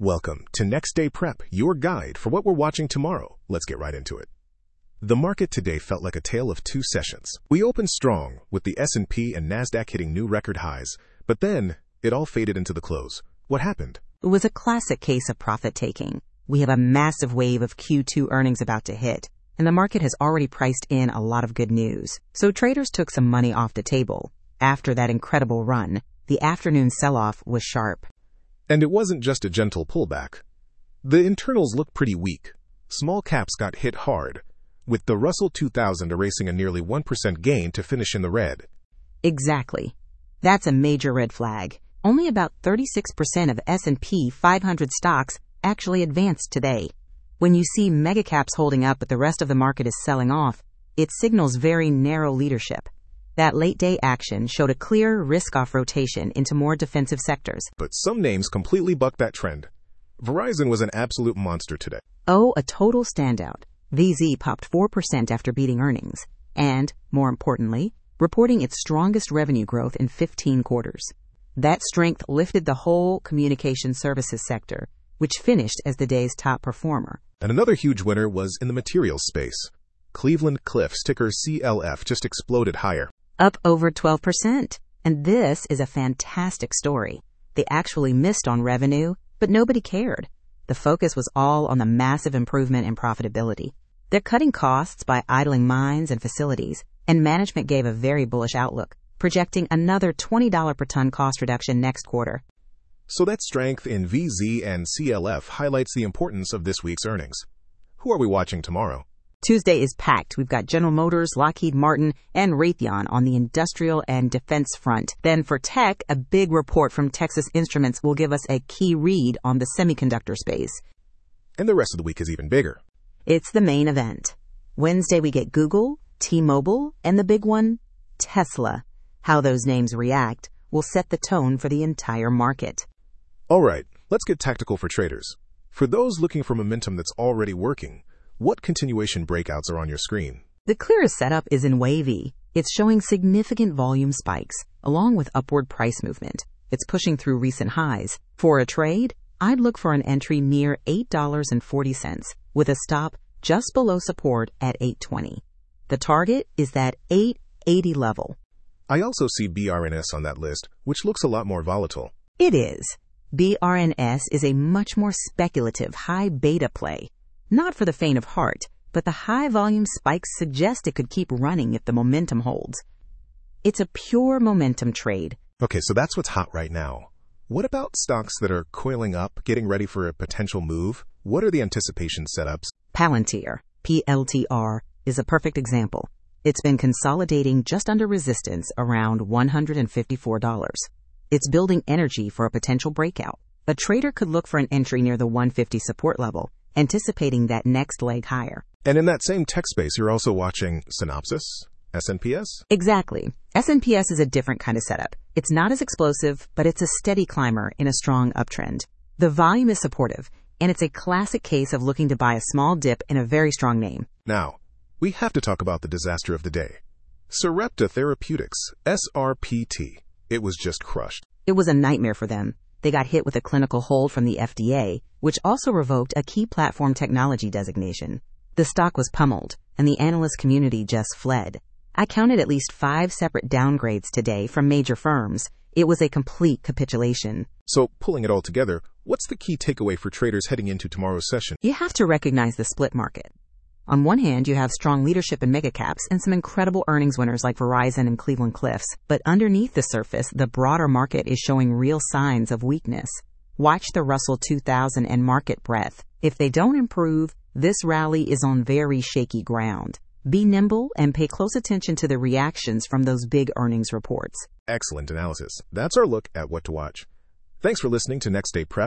Welcome to Next Day Prep, your guide for what we're watching tomorrow. Let's get right into it. The market today felt like a tale of two sessions. We opened strong, with the S&P and NASDAQ hitting new record highs, but then it all faded into the close. What happened? It was a classic case of profit-taking. We have a massive wave of Q2 earnings about to hit, and the market has already priced in a lot of good news. So traders took some money off the table. After that incredible run, the afternoon sell-off was sharp. And it wasn't just a gentle pullback. The internals looked pretty weak. Small caps got hit hard, with the Russell 2000 erasing a nearly 1% gain to finish in the red. Exactly. That's a major red flag. Only about 36% of S&P 500 stocks actually advanced today. When you see megacaps holding up but the rest of the market is selling off, it signals very narrow leadership. That late-day action showed a clear risk-off rotation into more defensive sectors. But some names completely bucked that trend. Verizon was an absolute monster today. Oh, a total standout. VZ popped 4% after beating earnings, and, more importantly, reporting its strongest revenue growth in 15 quarters. That strength lifted the whole communication services sector, which finished as the day's top performer. And another huge winner was in the materials space. Cleveland-Cliffs, ticker CLF, just exploded higher. Up over 12%. And this is a fantastic story. They actually missed on revenue, but nobody cared. The focus was all on the massive improvement in profitability. They're cutting costs by idling mines and facilities, and management gave a very bullish outlook, projecting another $20 per ton cost reduction next quarter. So that strength in VZ and CLF highlights the importance of this week's earnings. Who are we watching tomorrow? Tuesday is packed. We've got General Motors, Lockheed Martin, and Raytheon on the industrial and defense front. Then for tech, a big report from Texas Instruments will give us a key read on the semiconductor space. And the rest of the week is even bigger. It's the main event. Wednesday we get Google, T-Mobile, and the big one, Tesla. How those names react will set the tone for the entire market. All right, let's get tactical for traders. For those looking for momentum that's already working, what continuation breakouts are on your screen? The clearest setup is in Wavy. It's showing significant volume spikes, along with upward price movement. It's pushing through recent highs. For a trade, I'd look for an entry near $8.40, with a stop just below support at $8.20. The target is that $8.80 level. I also see BRNS on that list, which looks a lot more volatile. It is. BRNS is a much more speculative high beta play. Not for the faint of heart, but the high volume spikes suggest it could keep running if the momentum holds. It's a pure momentum trade. Okay, so that's what's hot right now. What about stocks that are coiling up, getting ready for a potential move? What are the anticipation setups? Palantir, PLTR, is a perfect example. It's been consolidating just under resistance around $154. It's building energy for a potential breakout. A trader could look for an entry near the 150 support level, anticipating that next leg higher. And in that same tech space, you're also watching Synopsys, SNPS? Exactly. SNPS is a different kind of setup. It's not as explosive, but it's a steady climber in a strong uptrend. The volume is supportive, and it's a classic case of looking to buy a small dip in a very strong name. Now, we have to talk about the disaster of the day. Sarepta Therapeutics, SRPT. It was just crushed. It was a nightmare for them. They got hit with a clinical hold from the FDA, which also revoked a key platform technology designation. The stock was pummeled, and the analyst community just fled. I counted at least 5 separate downgrades today from major firms. It was a complete capitulation. So, pulling it all together, what's the key takeaway for traders heading into tomorrow's session? You have to recognize the split market. On one hand, you have strong leadership in megacaps and some incredible earnings winners like Verizon and Cleveland-Cliffs. But underneath the surface, the broader market is showing real signs of weakness. Watch the Russell 2000 and market breadth. If they don't improve, this rally is on very shaky ground. Be nimble and pay close attention to the reactions from those big earnings reports. Excellent analysis. That's our look at what to watch. Thanks for listening to Next Day Prep.